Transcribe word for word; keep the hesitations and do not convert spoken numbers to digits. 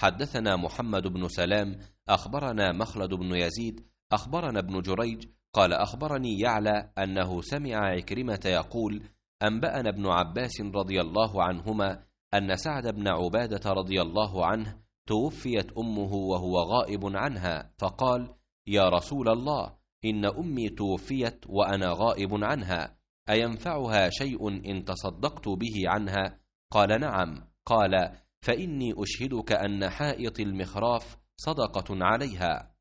حدثنا محمد بن سلام أخبرنا مخلد بن يزيد أخبرنا ابن جريج قال أخبرني يعلى أنه سمع عكرمة يقول أنبأنا ابن عباس رضي الله عنهما أن سعد بن عبادة رضي الله عنه توفيت أمه وهو غائب عنها، فقال: يا رسول الله، إن أمي توفيت وأنا غائب عنها، أينفعها شيء إن تصدقت به عنها؟ قال: نعم. قال: فإني أشهدك أن حائط المخراف صدقة عليها.